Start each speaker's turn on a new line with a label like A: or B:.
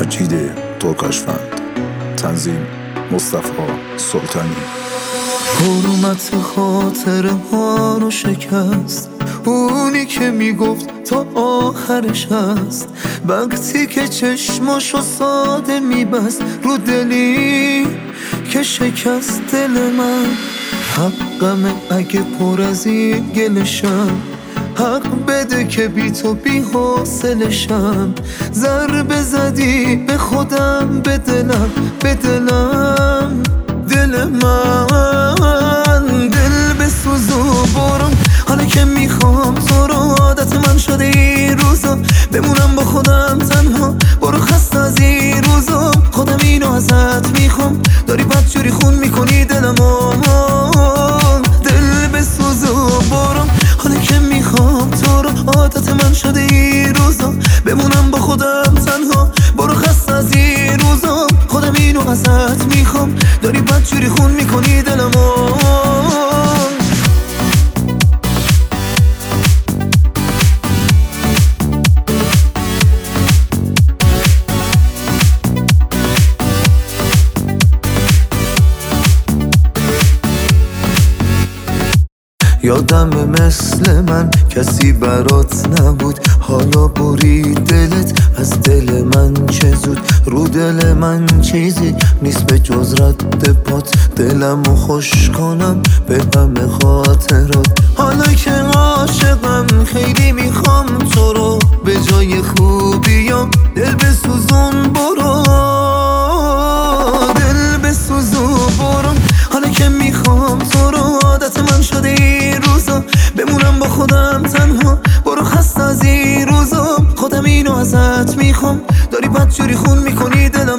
A: مجید ترکاشفند. تنظیم مصطفی سلطانی.
B: حرمت خاطر ها رو شکست اونی که میگفت تا آخرش هست، وقتی که چشماشو ساده میبست رو دلی که شکست دل من. حقمه اگه پر از این گلشم، حق بده که بی تو بی حاصلشم. ضربه زدی به خودم، به دلم، به دلم، دل من. دل بسوز و برم حالا که میخوام تو رو، عادت من شده این روزا بمونم با خودم تنها. برو خسته از این روزا، خودم اینو ازت میخوام. داری بدجوری خون میکنی دلمو. دل بسوز و برم حالا که میخوام تو رو، عادت من شده این روزا بمونم با خودم تنها. برو خسته از این روزا، خودم اینو ازت میخوام. داری بدجوری خون میکنی دلمو. یادمه مثل من کسی برات نبود، حالا برید دلت از دل من چه زود. رو دل من چیزی نیست به جز رد پات، دلمو خوش کنم به همه خاطرات. حالا که عاشقم خیلی میخوام تو رو، به جای خوبیام دل بسوزون برو. دل بسوزون برو حالا که میخوام تو رو، عادت من شده این روزا بمونم با خودم تنها. برو خسته از این روزا، خودم اینو ازت میخوام. داری بدجوری خون میکنی دلم.